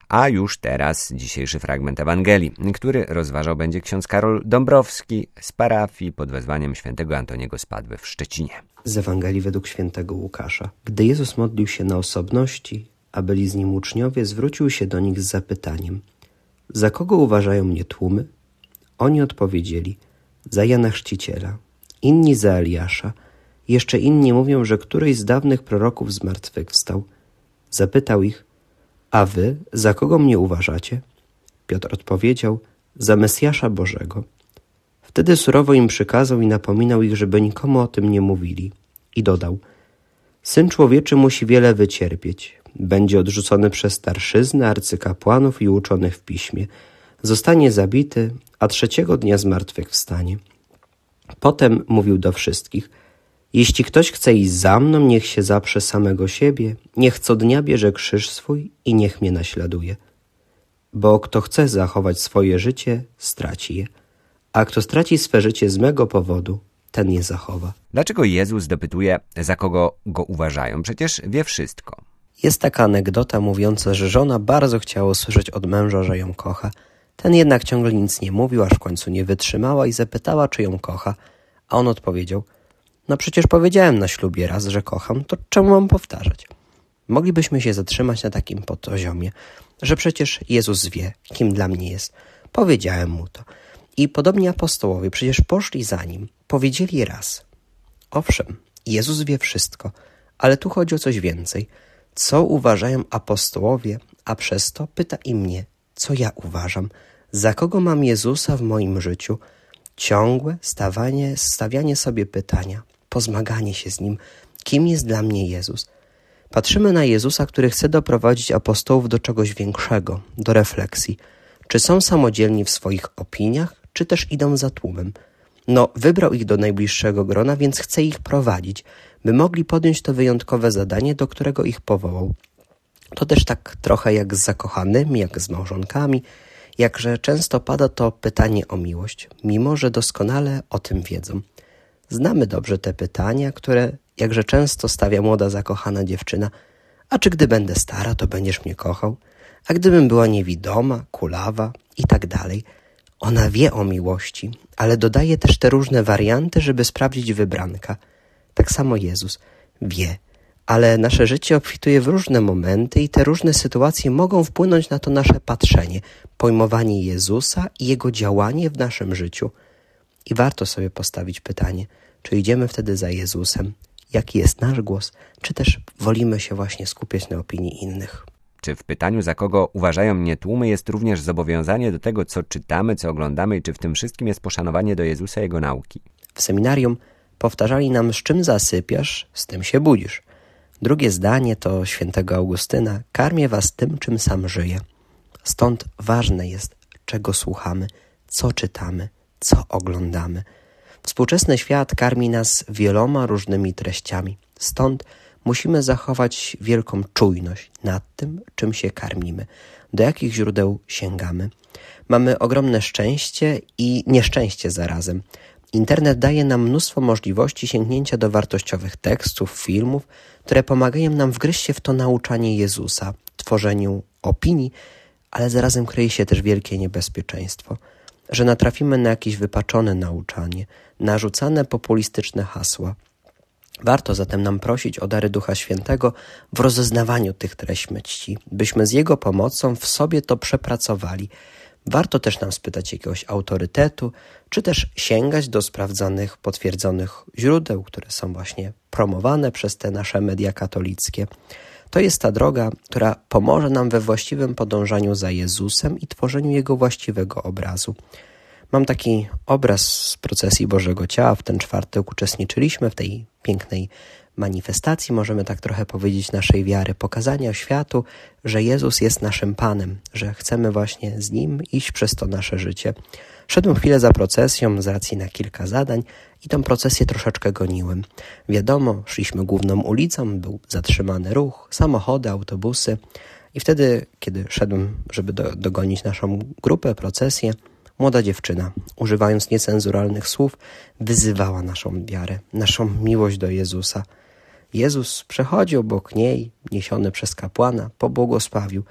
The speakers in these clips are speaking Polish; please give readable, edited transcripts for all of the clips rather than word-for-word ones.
A już teraz dzisiejszy fragment Ewangelii, który rozważał będzie ksiądz Karol Dąbrowski z parafii pod wezwaniem świętego Antoniego z Padwy w Szczecinie. Z Ewangelii według świętego Łukasza. Gdy Jezus modlił się na osobności, a byli z Nim uczniowie, zwrócił się do nich z zapytaniem: za kogo uważają mnie tłumy? Oni odpowiedzieli: za Jana Chrzciciela, inni za Eliasza, jeszcze inni mówią, że któryś z dawnych proroków zmartwychwstał. Zapytał ich: a wy za kogo mnie uważacie? Piotr odpowiedział: za Mesjasza Bożego. Wtedy surowo im przykazał i napominał ich, żeby nikomu o tym nie mówili. I dodał: Syn Człowieczy musi wiele wycierpieć. Będzie odrzucony przez starszyznę, arcykapłanów i uczonych w piśmie. Zostanie zabity, a trzeciego dnia zmartwychwstanie. Potem mówił do wszystkich: jeśli ktoś chce iść za mną, niech się zaprze samego siebie, niech co dnia bierze krzyż swój i niech mnie naśladuje. Bo kto chce zachować swoje życie, straci je, a kto straci swe życie z mego powodu, ten je zachowa. Dlaczego Jezus dopytuje, za kogo go uważają? Przecież wie wszystko. Jest taka anegdota mówiąca, że żona bardzo chciała usłyszeć od męża, że ją kocha. Ten jednak ciągle nic nie mówił, aż w końcu nie wytrzymała i zapytała, czy ją kocha. A on odpowiedział: no przecież powiedziałem na ślubie raz, że kocham, to czemu mam powtarzać? Moglibyśmy się zatrzymać na takim poziomie, że przecież Jezus wie, kim dla mnie jest. Powiedziałem mu to. I podobnie apostołowie przecież poszli za nim, powiedzieli raz. Owszem, Jezus wie wszystko, ale tu chodzi o coś więcej. Co uważają apostołowie, a przez to pyta i mnie, co ja uważam, za kogo mam Jezusa w moim życiu. Ciągłe stawianie sobie pytania, pozmaganie się z Nim, kim jest dla mnie Jezus. Patrzymy na Jezusa, który chce doprowadzić apostołów do czegoś większego, do refleksji. Czy są samodzielni w swoich opiniach, czy też idą za tłumem? No, wybrał ich do najbliższego grona, więc chce ich prowadzić, by mogli podjąć to wyjątkowe zadanie, do którego ich powołał. To też tak trochę jak z zakochanymi, jak z małżonkami, jakże często pada to pytanie o miłość, mimo że doskonale o tym wiedzą. Znamy dobrze te pytania, które jakże często stawia młoda zakochana dziewczyna. A czy gdy będę stara, to będziesz mnie kochał? A gdybym była niewidoma, kulawa i tak dalej? Ona wie o miłości, ale dodaje też te różne warianty, żeby sprawdzić wybranka. Tak samo Jezus wie, ale nasze życie obfituje w różne momenty i te różne sytuacje mogą wpłynąć na to nasze patrzenie, pojmowanie Jezusa i Jego działanie w naszym życiu. I warto sobie postawić pytanie, czy idziemy wtedy za Jezusem, jaki jest nasz głos, czy też wolimy się właśnie skupiać na opinii innych. Czy w pytaniu, za kogo uważają mnie tłumy, jest również zobowiązanie do tego, co czytamy, co oglądamy i czy w tym wszystkim jest poszanowanie do Jezusa i Jego nauki? W seminarium powtarzali nam, z czym zasypiasz, z tym się budzisz. Drugie zdanie to świętego Augustyna: karmię was tym, czym sam żyję. Stąd ważne jest, czego słuchamy, co czytamy, co oglądamy. Współczesny świat karmi nas wieloma różnymi treściami. Stąd musimy zachować wielką czujność nad tym, czym się karmimy, do jakich źródeł sięgamy. Mamy ogromne szczęście i nieszczęście zarazem. Internet daje nam mnóstwo możliwości sięgnięcia do wartościowych tekstów, filmów, które pomagają nam wgryźć się w to nauczanie Jezusa, tworzeniu opinii, ale zarazem kryje się też wielkie niebezpieczeństwo, że natrafimy na jakieś wypaczone nauczanie, narzucane populistyczne hasła. Warto zatem nam prosić o dary Ducha Świętego w rozeznawaniu tych treści, byśmy z Jego pomocą w sobie to przepracowali. Warto też nam spytać jakiegoś autorytetu, czy też sięgać do sprawdzonych, potwierdzonych źródeł, które są właśnie promowane przez te nasze media katolickie. To jest ta droga, która pomoże nam we właściwym podążaniu za Jezusem i tworzeniu Jego właściwego obrazu. Mam taki obraz z procesji Bożego Ciała. W ten czwartek uczestniczyliśmy w tej pięknej manifestacji, możemy tak trochę powiedzieć, naszej wiary, pokazania światu, że Jezus jest naszym Panem, że chcemy właśnie z Nim iść przez to nasze życie. Szedłem chwilę za procesją z racji na kilka zadań i tą procesję troszeczkę goniłem. Wiadomo, szliśmy główną ulicą, był zatrzymany ruch, samochody, autobusy i wtedy, kiedy szedłem, żeby dogonić naszą grupę, procesję, młoda dziewczyna, używając niecenzuralnych słów, wyzywała naszą wiarę, naszą miłość do Jezusa. Jezus przechodził obok niej, niesiony przez kapłana, pobłogosławił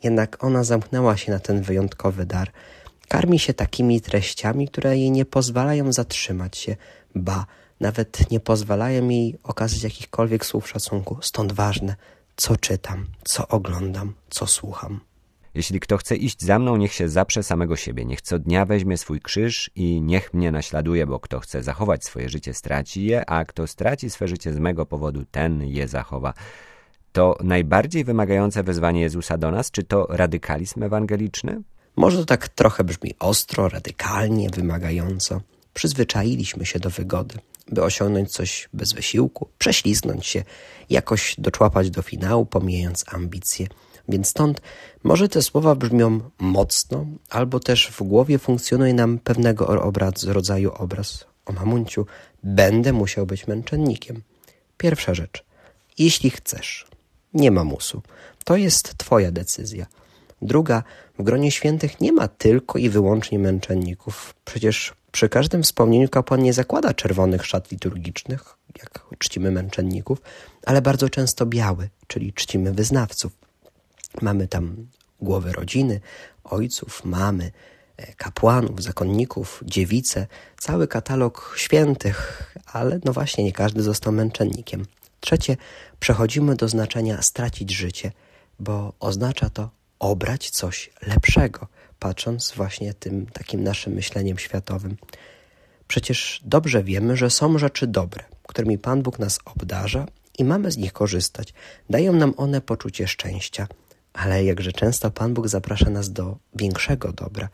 jednak ona zamknęła się na ten wyjątkowy dar. Karmi się takimi treściami, które jej nie pozwalają zatrzymać się, ba, nawet nie pozwalają jej okazać jakichkolwiek słów szacunku. Stąd ważne, co czytam, co oglądam, co słucham. Jeśli kto chce iść za mną, niech się zaprze samego siebie, niech co dnia weźmie swój krzyż i niech mnie naśladuje, bo kto chce zachować swoje życie, straci je, a kto straci swe życie z mego powodu, ten je zachowa. To najbardziej wymagające wezwanie Jezusa do nas, czy to radykalizm ewangeliczny? Może to tak trochę brzmi ostro, radykalnie, wymagająco. Przyzwyczailiśmy się do wygody, by osiągnąć coś bez wysiłku, prześlizgnąć się, jakoś doczłapać do finału, pomijając ambicje. Więc stąd może te słowa brzmią mocno, albo też w głowie funkcjonuje nam pewnego rodzaju obraz. O mamunciu, będę musiał być męczennikiem. Pierwsza rzecz. Jeśli chcesz, nie ma musu. To jest twoja decyzja. Druga, w gronie świętych nie ma tylko i wyłącznie męczenników. Przecież przy każdym wspomnieniu kapłan nie zakłada czerwonych szat liturgicznych, jak czcimy męczenników, ale bardzo często biały, czyli czcimy wyznawców. Mamy tam głowy rodziny, ojców, mamy, kapłanów, zakonników, dziewice, cały katalog świętych, ale no właśnie nie każdy został męczennikiem. Trzecie, przechodzimy do znaczenia stracić życie, bo oznacza to obrać coś lepszego, patrząc właśnie tym takim naszym myśleniem światowym. Przecież dobrze wiemy, że są rzeczy dobre, którymi Pan Bóg nas obdarza i mamy z nich korzystać. Dają nam one poczucie szczęścia, ale jakże często Pan Bóg zaprasza nas do większego dobra,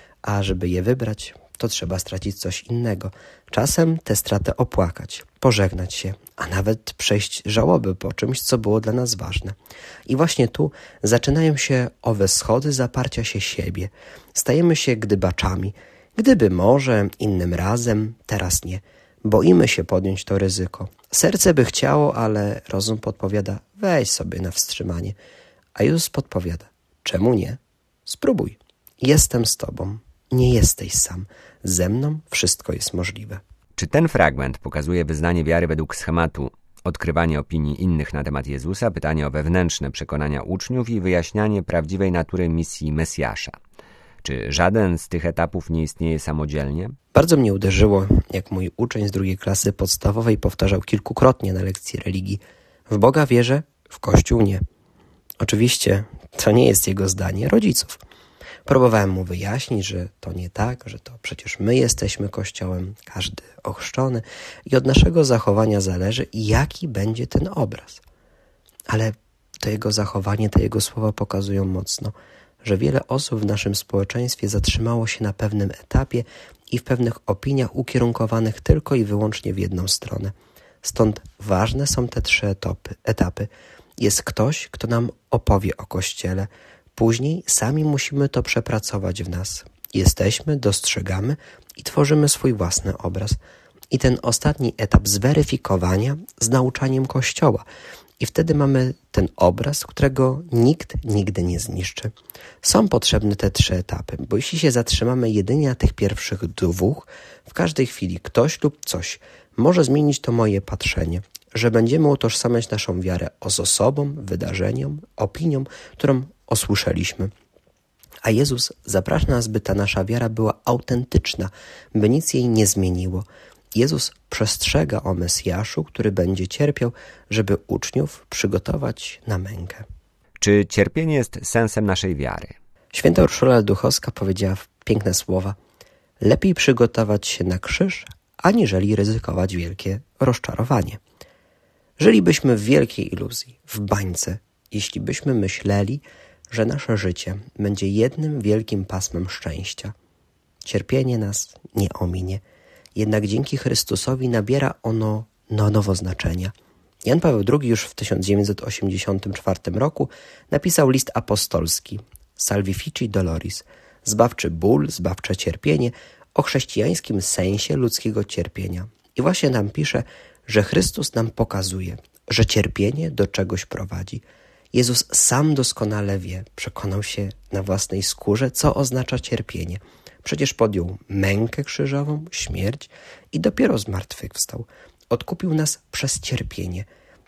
a żeby je wybrać, to trzeba stracić coś innego. Czasem tę stratę opłakać, pożegnać się, a nawet przejść żałoby po czymś, co było dla nas ważne. I właśnie tu zaczynają się owe schody zaparcia się siebie. Stajemy się gdybaczami. Gdyby może, innym razem, teraz nie. Boimy się podjąć to ryzyko. Serce by chciało, ale rozum podpowiada, weź sobie na wstrzymanie. A Jezus podpowiada, czemu nie? Spróbuj. Jestem z tobą. Nie jesteś sam. Ze mną wszystko jest możliwe. Czy ten fragment pokazuje wyznanie wiary według schematu, odkrywanie opinii innych na temat Jezusa, pytanie o wewnętrzne przekonania uczniów i wyjaśnianie prawdziwej natury misji Mesjasza? Czy żaden z tych etapów nie istnieje samodzielnie? Bardzo mnie uderzyło, jak mój uczeń z 2. klasy podstawowej powtarzał kilkukrotnie na lekcji religii: w Boga wierzę, w Kościół nie. Oczywiście to nie jest jego zdanie, rodziców. Próbowałem mu wyjaśnić, że to nie tak, że to przecież my jesteśmy Kościołem, każdy ochrzczony i od naszego zachowania zależy, jaki będzie ten obraz. Ale to jego zachowanie, te jego słowa pokazują mocno, że wiele osób w naszym społeczeństwie zatrzymało się na pewnym etapie i w pewnych opiniach ukierunkowanych tylko i wyłącznie w jedną stronę. Stąd ważne są te 3 etapy. Jest ktoś, kto nam opowie o Kościele. Później sami musimy to przepracować w nas. Jesteśmy, dostrzegamy i tworzymy swój własny obraz. I ten ostatni etap zweryfikowania z nauczaniem Kościoła. I wtedy mamy ten obraz, którego nikt nigdy nie zniszczy. Są potrzebne te 3 etapy, bo jeśli się zatrzymamy jedynie na tych pierwszych 2, w każdej chwili ktoś lub coś może zmienić to moje patrzenie, że będziemy utożsamiać naszą wiarę z osobą, wydarzeniem, opinią, którą usłyszeliśmy. A Jezus zaprasza nas, by ta nasza wiara była autentyczna, by nic jej nie zmieniło. Jezus przestrzega o Mesjaszu, który będzie cierpiał, żeby uczniów przygotować na mękę. Czy cierpienie jest sensem naszej wiary? Święta Urszula Duchowska powiedziała piękne słowa: lepiej przygotować się na krzyż, aniżeli ryzykować wielkie rozczarowanie. Żylibyśmy w wielkiej iluzji, w bańce, jeśli byśmy myśleli, że nasze życie będzie jednym wielkim pasmem szczęścia. Cierpienie nas nie ominie, jednak dzięki Chrystusowi nabiera ono na nowo znaczenia. Jan Paweł II już w 1984 roku napisał list apostolski Salvifici Doloris, zbawczy ból, zbawcze cierpienie, o chrześcijańskim sensie ludzkiego cierpienia. I właśnie nam pisze, że Chrystus nam pokazuje, że cierpienie do czegoś prowadzi. Jezus sam doskonale wie, przekonał się na własnej skórze, co oznacza cierpienie. Przecież podjął mękę krzyżową, śmierć i dopiero zmartwychwstał. Odkupił nas przez cierpienie.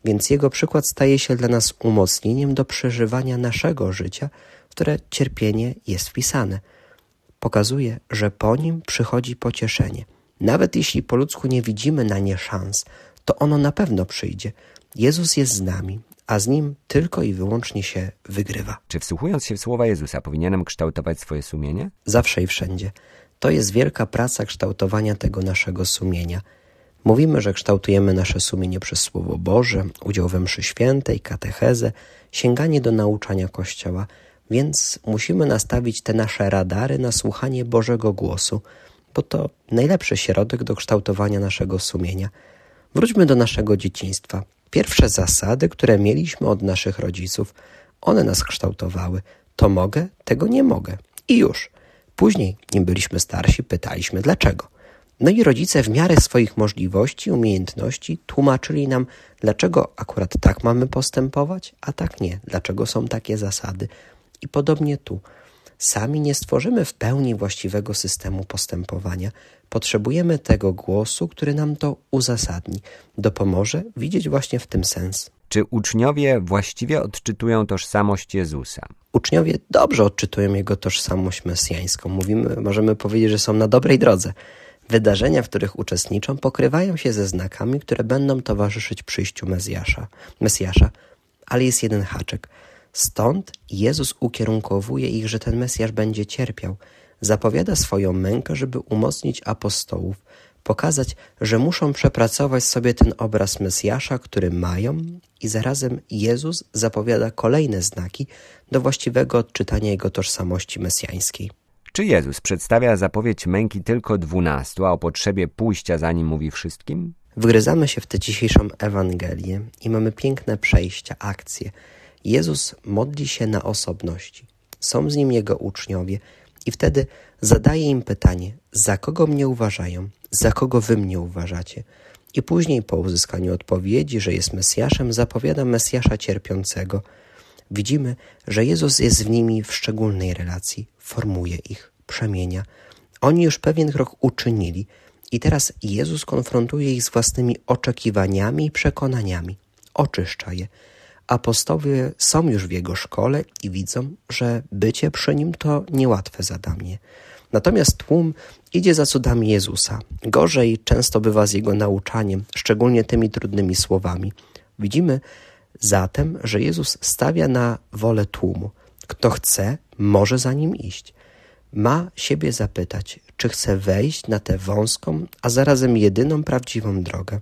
więc jego przykład staje się dla nas umocnieniem do przeżywania naszego życia, w które cierpienie jest wpisane. Pokazuje, że po nim przychodzi pocieszenie. Nawet jeśli po ludzku nie widzimy na nie szans, to ono na pewno przyjdzie. Jezus jest z nami, a z Nim tylko i wyłącznie się wygrywa. Czy wsłuchując się w słowa Jezusa powinienem kształtować swoje sumienie? Zawsze i wszędzie. To jest wielka praca kształtowania tego naszego sumienia. Mówimy, że kształtujemy nasze sumienie przez Słowo Boże, udział we mszy świętej, katechezę, sięganie do nauczania Kościoła, więc musimy nastawić te nasze radary na słuchanie Bożego głosu, bo to najlepszy środek do kształtowania naszego sumienia. Wróćmy do naszego dzieciństwa. Pierwsze zasady, które mieliśmy od naszych rodziców, one nas kształtowały. To mogę, tego nie mogę. I już. Później, im byliśmy starsi, pytaliśmy dlaczego. No i rodzice w miarę swoich możliwości, umiejętności tłumaczyli nam, dlaczego akurat tak mamy postępować, a tak nie. Dlaczego są takie zasady. I podobnie tu. Sami nie stworzymy w pełni właściwego systemu postępowania. Potrzebujemy tego głosu, który nam to uzasadni, dopomoże widzieć właśnie w tym sens. Czy uczniowie właściwie odczytują tożsamość Jezusa? Uczniowie dobrze odczytują Jego tożsamość mesjańską. Możemy powiedzieć, że są na dobrej drodze. Wydarzenia, w których uczestniczą, pokrywają się ze znakami, które będą towarzyszyć przyjściu Mesjasza. Ale jest jeden haczyk. Stąd Jezus ukierunkowuje ich, że ten Mesjasz będzie cierpiał. Zapowiada swoją mękę, żeby umocnić apostołów, pokazać, że muszą przepracować sobie ten obraz Mesjasza, który mają, i zarazem Jezus zapowiada kolejne znaki do właściwego odczytania Jego tożsamości mesjańskiej. Czy Jezus przedstawia zapowiedź męki tylko 12, a o potrzebie pójścia za Nim mówi wszystkim? Wgryzamy się w tę dzisiejszą Ewangelię i mamy piękne przejścia, akcje. Jezus modli się na osobności. Są z Nim Jego uczniowie i wtedy zadaje im pytanie, za kogo mnie uważają, za kogo wy mnie uważacie? I później po uzyskaniu odpowiedzi, że jest Mesjaszem, zapowiada Mesjasza cierpiącego. Widzimy, że Jezus jest z nimi w szczególnej relacji, formuje ich, przemienia. Oni już pewien krok uczynili i teraz Jezus konfrontuje ich z własnymi oczekiwaniami i przekonaniami. Oczyszcza je. Apostołowie są już w Jego szkole i widzą, że bycie przy Nim to niełatwe zadanie. Natomiast tłum idzie za cudami Jezusa. Gorzej często bywa z Jego nauczaniem, szczególnie tymi trudnymi słowami. Widzimy zatem, że Jezus stawia na wolę tłumu. Kto chce, może za Nim iść. Ma siebie zapytać, czy chce wejść na tę wąską, a zarazem jedyną prawdziwą drogę.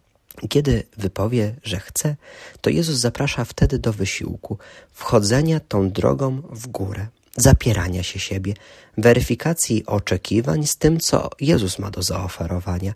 Kiedy wypowie, że chce, to Jezus zaprasza wtedy do wysiłku, wchodzenia tą drogą w górę, zapierania się siebie, weryfikacji oczekiwań z tym, co Jezus ma do zaoferowania.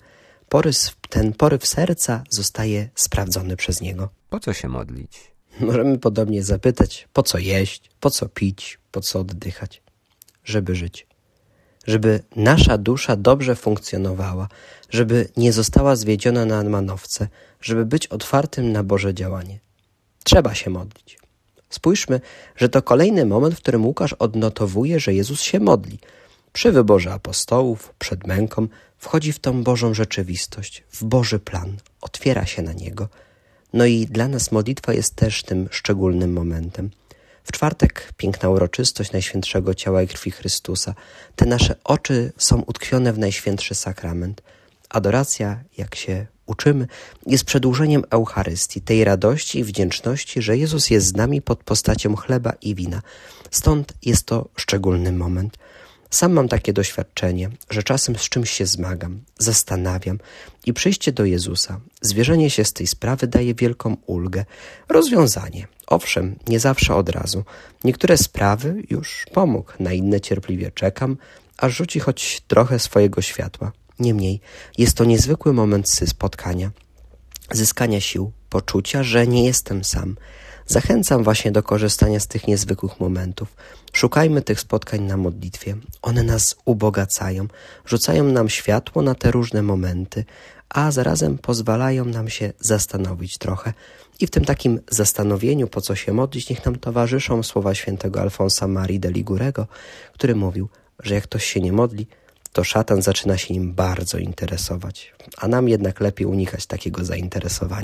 Ten poryw serca zostaje sprawdzony przez Niego. Po co się modlić? Możemy podobnie zapytać, po co jeść, po co pić, po co oddychać? Żeby żyć. Żeby nasza dusza dobrze funkcjonowała, żeby nie została zwiedziona na manowce, żeby być otwartym na Boże działanie. Trzeba się modlić. Spójrzmy, że to kolejny moment, w którym Łukasz odnotowuje, że Jezus się modli. Przy wyborze apostołów, przed męką, wchodzi w tą Bożą rzeczywistość, w Boży plan, otwiera się na Niego. No i dla nas modlitwa jest też tym szczególnym momentem. W czwartek piękna uroczystość Najświętszego Ciała i Krwi Chrystusa. Te nasze oczy są utkwione w Najświętszy Sakrament. Adoracja, jak się uczymy, jest przedłużeniem Eucharystii, tej radości i wdzięczności, że Jezus jest z nami pod postacią chleba i wina. Stąd jest to szczególny moment. Sam mam takie doświadczenie, że czasem z czymś się zmagam, zastanawiam i przyjście do Jezusa, zwierzenie się z tej sprawy daje wielką ulgę, rozwiązanie. Owszem, nie zawsze od razu. Niektóre sprawy już pomógł, na inne cierpliwie czekam, aż rzuci choć trochę swojego światła. Niemniej jest to niezwykły moment spotkania, zyskania sił, poczucia, że nie jestem sam. Zachęcam właśnie do korzystania z tych niezwykłych momentów. Szukajmy tych spotkań na modlitwie. One nas ubogacają, rzucają nam światło na te różne momenty, a zarazem pozwalają nam się zastanowić trochę. I w tym takim zastanowieniu, po co się modlić, niech nam towarzyszą słowa świętego Alfonsa Marii de Ligurego, który mówił, że jak ktoś się nie modli, to szatan zaczyna się nim bardzo interesować, a nam jednak lepiej unikać takiego zainteresowania.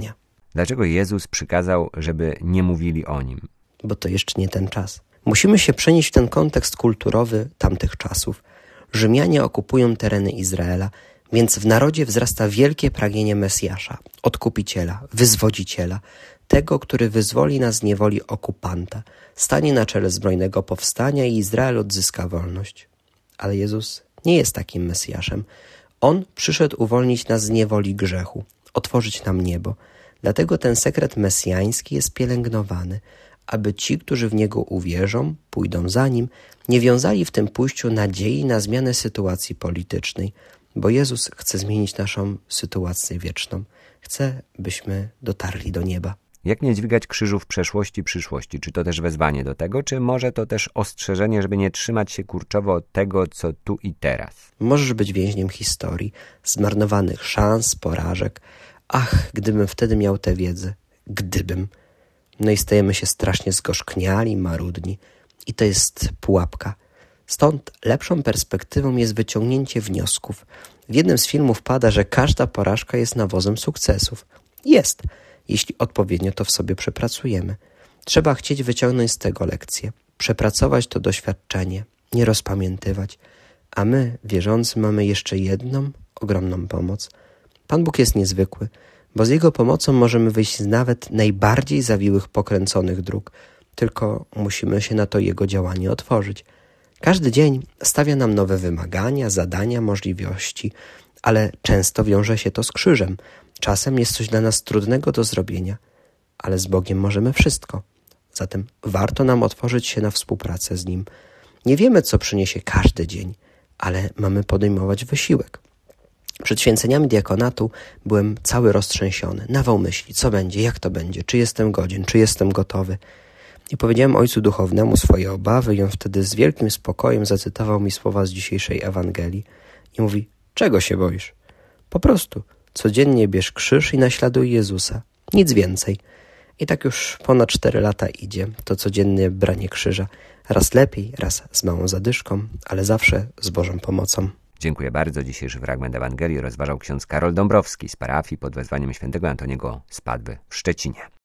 Dlaczego Jezus przykazał, żeby nie mówili o Nim? Bo to jeszcze nie ten czas. Musimy się przenieść w ten kontekst kulturowy tamtych czasów. Rzymianie okupują tereny Izraela, więc w narodzie wzrasta wielkie pragnienie Mesjasza, Odkupiciela, Wyzwodziciela, tego, który wyzwoli nas z niewoli okupanta, stanie na czele zbrojnego powstania i Izrael odzyska wolność. Ale Jezus nie jest takim Mesjaszem. On przyszedł uwolnić nas z niewoli grzechu, otworzyć nam niebo. Dlatego ten sekret mesjański jest pielęgnowany, aby ci, którzy w Niego uwierzą, pójdą za Nim, nie wiązali w tym pójściu nadziei na zmianę sytuacji politycznej, bo Jezus chce zmienić naszą sytuację wieczną. Chce, byśmy dotarli do nieba. Jak nie dźwigać krzyżu w przeszłości i przyszłości? Czy to też wezwanie do tego, czy może to też ostrzeżenie, żeby nie trzymać się kurczowo od tego, co tu i teraz? Możesz być więźniem historii, zmarnowanych szans, porażek. Ach, gdybym wtedy miał tę wiedzę. Gdybym. No i stajemy się strasznie zgorzkniali, marudni. I to jest pułapka. Stąd lepszą perspektywą jest wyciągnięcie wniosków. W jednym z filmów pada, że każda porażka jest nawozem sukcesów. Jest, jeśli odpowiednio to w sobie przepracujemy. Trzeba chcieć wyciągnąć z tego lekcję, przepracować to doświadczenie, nie rozpamiętywać. A my, wierzący, mamy jeszcze jedną ogromną pomoc. Pan Bóg jest niezwykły, bo z Jego pomocą możemy wyjść z nawet najbardziej zawiłych, pokręconych dróg. Tylko musimy się na to Jego działanie otworzyć. Każdy dzień stawia nam nowe wymagania, zadania, możliwości, ale często wiąże się to z krzyżem. Czasem jest coś dla nas trudnego do zrobienia, ale z Bogiem możemy wszystko. Zatem warto nam otworzyć się na współpracę z Nim. Nie wiemy, co przyniesie każdy dzień, ale mamy podejmować wysiłek. Przed święceniami diakonatu byłem cały roztrzęsiony, nawał myśli, co będzie, jak to będzie, czy jestem godzien, czy jestem gotowy. I powiedziałem ojcu duchownemu swoje obawy i on wtedy z wielkim spokojem zacytował mi słowa z dzisiejszej Ewangelii i mówi, czego się boisz? Po prostu codziennie bierz krzyż i naśladuj Jezusa. Nic więcej. I tak już ponad 4 lata idzie to codzienne branie krzyża. Raz lepiej, raz z małą zadyszką, ale zawsze z Bożą pomocą. Dziękuję bardzo. Dzisiejszy fragment Ewangelii rozważał ksiądz Karol Dąbrowski z parafii pod wezwaniem świętego Antoniego z Padwy w Szczecinie.